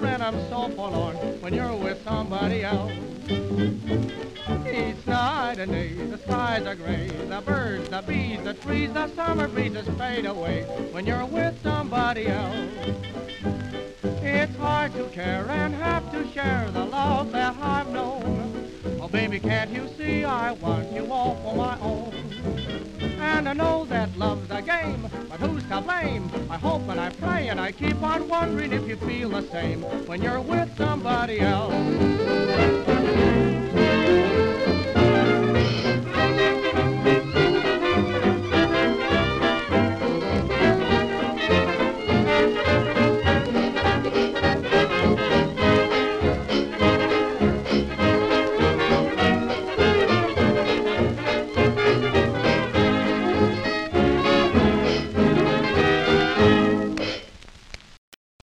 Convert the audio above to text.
and I'm so forlorn when you're with somebody else. Each night and day, the skies are gray, the birds, the bees, the trees, the summer breezes fade away when you're with somebody else. It's hard to care and have to share the love that I've known. Oh, baby, can't you see I want you all for my own? And I know that love's a game, but who's to blame? I hope and I pray and I keep on wondering if you feel the same when you're with somebody else.